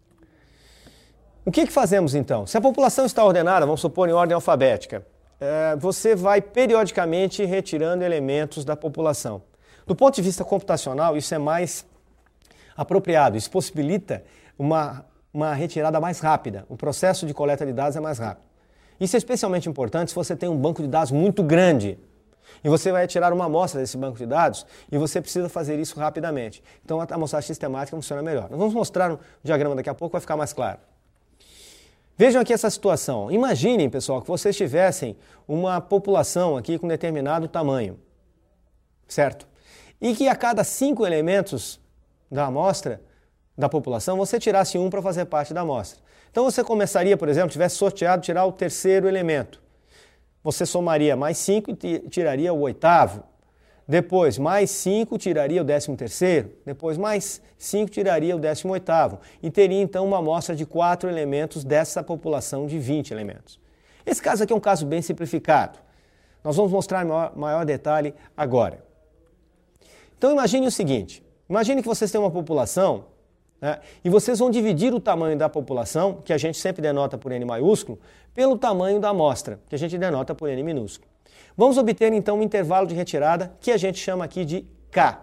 O que fazemos então? Se a população está ordenada, vamos supor em ordem alfabética, você vai periodicamente retirando elementos da população. Do ponto de vista computacional, isso é mais apropriado, isso possibilita uma retirada mais rápida, o processo de coleta de dados é mais rápido. Isso é especialmente importante se você tem um banco de dados muito grande e você vai tirar uma amostra desse banco de dados e você precisa fazer isso rapidamente. Então a amostragem sistemática funciona melhor. Nós vamos mostrar um diagrama daqui a pouco, vai ficar mais claro. Vejam aqui essa situação. Imaginem, pessoal, que vocês tivessem uma população aqui com determinado tamanho, certo? E que a cada 5 elementos da amostra da população, você tirasse um para fazer parte da amostra. Então você começaria, por exemplo, tivesse sorteado tirar o terceiro elemento. Você somaria mais 5 e tiraria o oitavo. Depois, mais 5 tiraria o 13º. Depois, mais 5 tiraria o 18º. E teria, então, uma amostra de 4 elementos dessa população de 20 elementos. Esse caso aqui é um caso bem simplificado. Nós vamos mostrar maior detalhe agora. Então, imagine o seguinte. Imagine que vocês têm uma população, né, e vocês vão dividir o tamanho da população, que a gente sempre denota por N maiúsculo, pelo tamanho da amostra, que a gente denota por N minúsculo. Vamos obter então um intervalo de retirada que a gente chama aqui de K.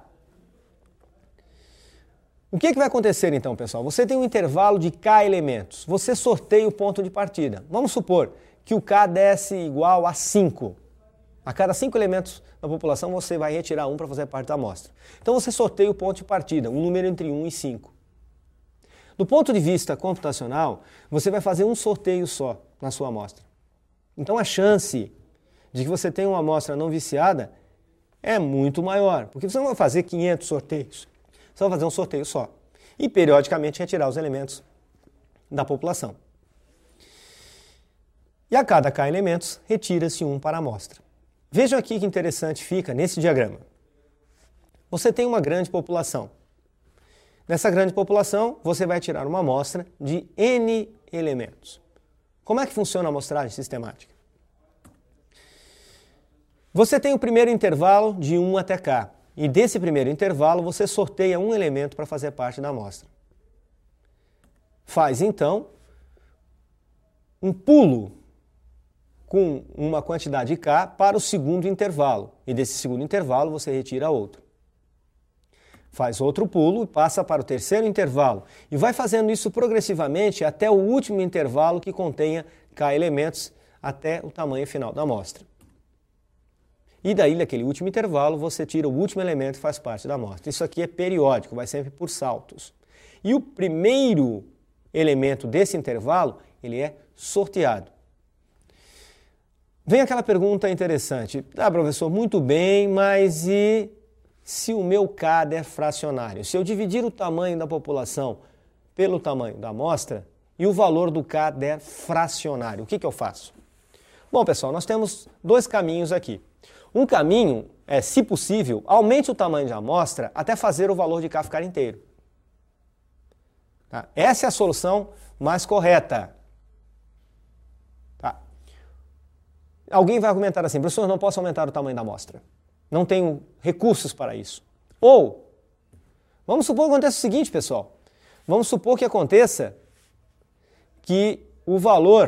O que vai acontecer então, pessoal? Você tem um intervalo de K elementos. Você sorteia o ponto de partida. Vamos supor que o K desse igual a 5. A cada 5 elementos da população você vai retirar um para fazer parte da amostra. Então você sorteia o ponto de partida, um número entre 1 e 5. Do ponto de vista computacional, você vai fazer um sorteio só na sua amostra. Então a chance de que você tenha uma amostra não viciada é muito maior, porque você não vai fazer 500 sorteios, você vai fazer um sorteio só e periodicamente retirar os elementos da população. E a cada K elementos, retira-se um para a amostra. Vejam aqui que interessante fica nesse diagrama. Você tem uma grande população. Nessa grande população, você vai tirar uma amostra de N elementos. Como é que funciona a amostragem sistemática? Você tem o primeiro intervalo de 1 até K, e desse primeiro intervalo você sorteia um elemento para fazer parte da amostra. Faz então um pulo com uma quantidade K para o segundo intervalo, e desse segundo intervalo você retira outro. Faz outro pulo e passa para o terceiro intervalo. E vai fazendo isso progressivamente até o último intervalo que contenha K elementos até o tamanho final da amostra. E daí, naquele último intervalo, você tira o último elemento e faz parte da amostra. Isso aqui é periódico, vai sempre por saltos. E o primeiro elemento desse intervalo ele é sorteado. Vem aquela pergunta interessante. Professor, muito bem, mas e se o meu CAD é fracionário? Se eu dividir o tamanho da população pelo tamanho da amostra e o valor do CAD é fracionário, o que eu faço? Bom, pessoal, nós temos dois caminhos aqui. Um caminho é, se possível, aumente o tamanho da amostra até fazer o valor de K ficar inteiro. Tá? Essa é a solução mais correta. Tá? Alguém vai argumentar assim, professor, não posso aumentar o tamanho da amostra. Não tenho recursos para isso. Ou, vamos supor que aconteça o seguinte, pessoal. Vamos supor que aconteça que o valor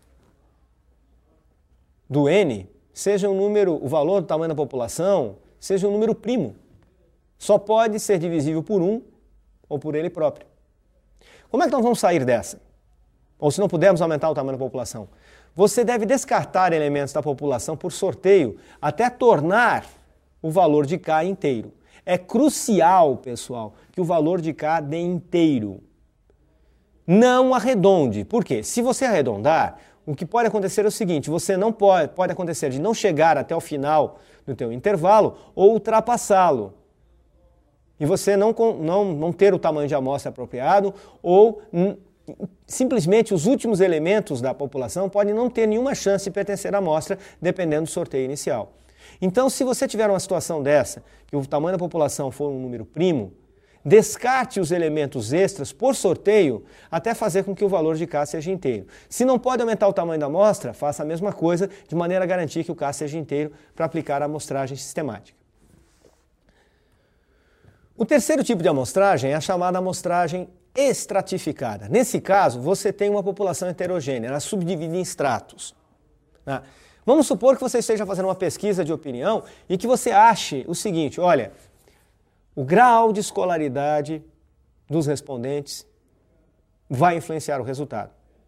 do N seja um número, o valor do tamanho da população, seja um número primo. Só pode ser divisível por 1 ou por ele próprio. Como é que nós vamos sair dessa? Ou se não pudermos aumentar o tamanho da população? Você deve descartar elementos da população por sorteio até tornar o valor de K inteiro. É crucial, pessoal, que o valor de K dê inteiro. Não arredonde. Por quê? Se você arredondar, o que pode acontecer é o seguinte, você não pode acontecer de não chegar até o final do teu intervalo ou ultrapassá-lo. E você não ter o tamanho de amostra apropriado ou simplesmente os últimos elementos da população podem não ter nenhuma chance de pertencer à amostra, dependendo do sorteio inicial. Então, se você tiver uma situação dessa, que o tamanho da população for um número primo, descarte os elementos extras por sorteio até fazer com que o valor de K seja inteiro. Se não pode aumentar o tamanho da amostra, faça a mesma coisa de maneira a garantir que o K seja inteiro para aplicar a amostragem sistemática. O terceiro tipo de amostragem é a chamada amostragem estratificada. Nesse caso, você tem uma população heterogênea, ela é subdividida em estratos. Vamos supor que você esteja fazendo uma pesquisa de opinião e que você ache o seguinte, olha, o grau de escolaridade dos respondentes vai influenciar o resultado.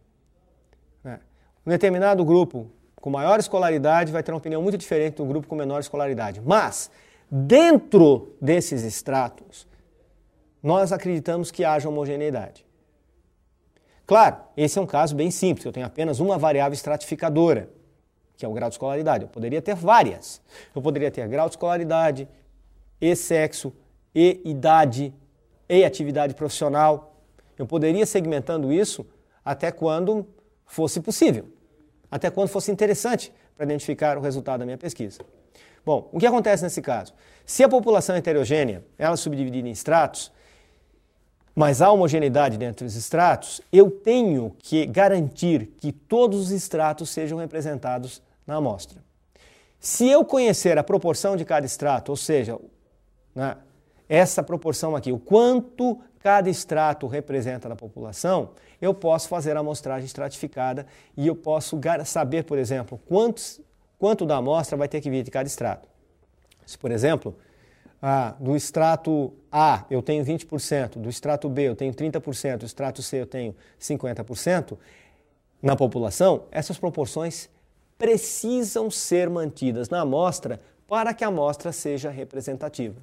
Um determinado grupo com maior escolaridade vai ter uma opinião muito diferente do grupo com menor escolaridade. Mas, dentro desses estratos, nós acreditamos que haja homogeneidade. Claro, esse é um caso bem simples, eu tenho apenas uma variável estratificadora, que é o grau de escolaridade. Eu poderia ter várias. Eu poderia ter grau de escolaridade, e sexo, e idade, e atividade profissional. Eu poderia ir segmentando isso até quando fosse possível, até quando fosse interessante para identificar o resultado da minha pesquisa. Bom, o que acontece nesse caso? Se a população é heterogênea, ela é subdividida em estratos, mas há homogeneidade dentro dos estratos, eu tenho que garantir que todos os estratos sejam representados na amostra. Se eu conhecer a proporção de cada estrato, ou seja, essa proporção aqui, o quanto cada estrato representa na população, eu posso fazer a amostragem estratificada e eu posso saber, por exemplo, quanto da amostra vai ter que vir de cada estrato. Se, por exemplo, do extrato A eu tenho 20%, do extrato B eu tenho 30%, do extrato C eu tenho 50%, na população, essas proporções precisam ser mantidas na amostra para que a amostra seja representativa.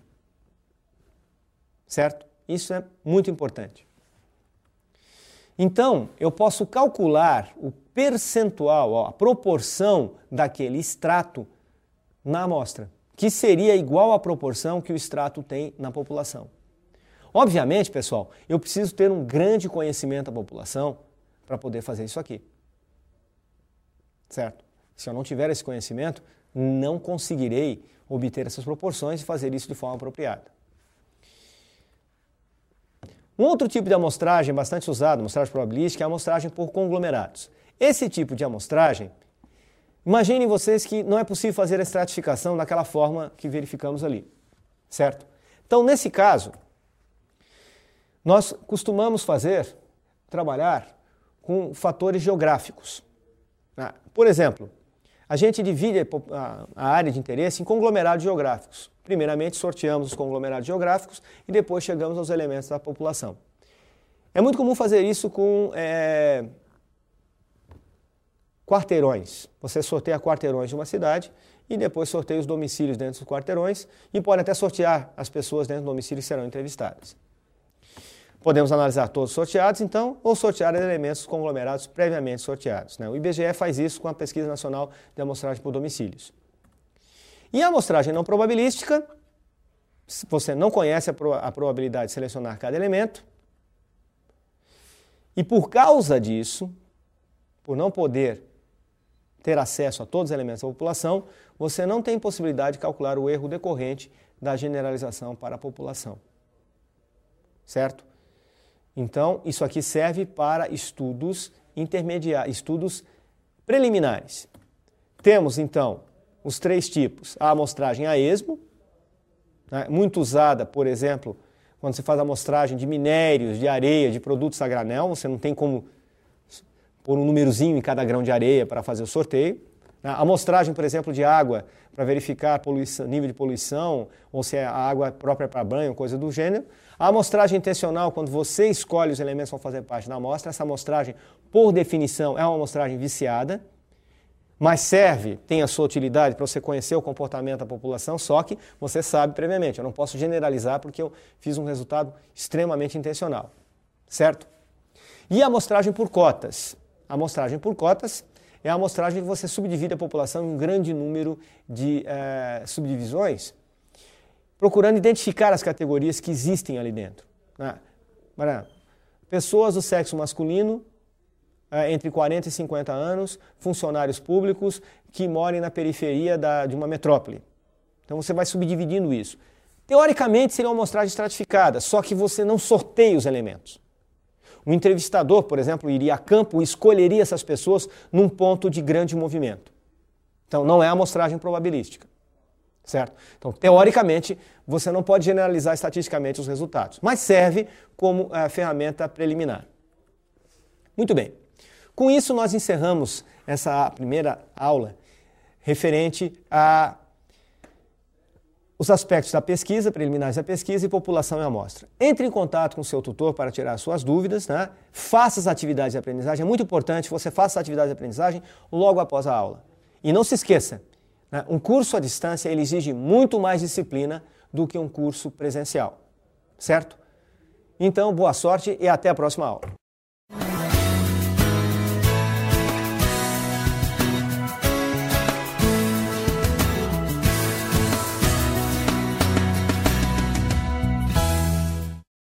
Certo? Isso é muito importante. Então, eu posso calcular o percentual, a proporção daquele extrato na amostra, que seria igual à proporção que o extrato tem na população. Obviamente, pessoal, eu preciso ter um grande conhecimento da população para poder fazer isso aqui. Certo? Se eu não tiver esse conhecimento, não conseguirei obter essas proporções e fazer isso de forma apropriada. Um outro tipo de amostragem bastante usado, amostragem probabilística, é a amostragem por conglomerados. Esse tipo de amostragem, imaginem vocês que não é possível fazer a estratificação daquela forma que verificamos ali, certo? Então, nesse caso, nós costumamos trabalhar com fatores geográficos. Por exemplo, a gente divide a área de interesse em conglomerados geográficos. Primeiramente, sorteamos os conglomerados geográficos e depois chegamos aos elementos da população. É muito comum fazer isso com quarteirões. Você sorteia quarteirões de uma cidade e depois sorteia os domicílios dentro dos quarteirões e pode até sortear as pessoas dentro do domicílio que serão entrevistadas. Podemos analisar todos sorteados, então, ou sortear elementos conglomerados previamente sorteados, né? O IBGE faz isso com a Pesquisa Nacional de Amostragem por Domicílios. E a amostragem não probabilística, você não conhece a probabilidade de selecionar cada elemento, e por causa disso, por não poder ter acesso a todos os elementos da população, você não tem possibilidade de calcular o erro decorrente da generalização para a população. Certo? Então, isso aqui serve para estudos intermediários, estudos preliminares. Temos, então, os três tipos. A amostragem a esmo, né, muito usada, por exemplo, quando você faz a amostragem de minérios, de areia, de produtos a granel, você não tem como pôr um númerozinho em cada grão de areia para fazer o sorteio. A amostragem, por exemplo, de água, para verificar nível de poluição, ou se é a água própria para banho, coisa do gênero. A amostragem intencional, quando você escolhe os elementos que vão fazer parte da amostra, essa amostragem, por definição, é uma amostragem viciada, mas serve, tem a sua utilidade para você conhecer o comportamento da população, só que você sabe previamente. Eu não posso generalizar porque eu fiz um resultado extremamente intencional, certo? E a amostragem por cotas. A amostragem por cotas é a amostragem que você subdivide a população em um grande número de subdivisões, procurando identificar as categorias que existem ali dentro. Pessoas do sexo masculino, entre 40 e 50 anos, funcionários públicos que morem na periferia de uma metrópole. Então você vai subdividindo isso. Teoricamente seria uma amostragem estratificada, só que você não sorteia os elementos. O entrevistador, por exemplo, iria a campo e escolheria essas pessoas num ponto de grande movimento. Então não é amostragem probabilística. Certo? Então, teoricamente, você não pode generalizar estatisticamente os resultados, mas serve como ferramenta preliminar. Muito bem. Com isso, nós encerramos essa primeira aula referente a os aspectos da pesquisa, preliminares da pesquisa e população e amostra. Entre em contato com o seu tutor para tirar suas dúvidas, né? Faça as atividades de aprendizagem. É muito importante que você faça as atividades de aprendizagem logo após a aula. E não se esqueça, né? Um curso à distância ele exige muito mais disciplina do que um curso presencial. Certo? Então, boa sorte e até a próxima aula.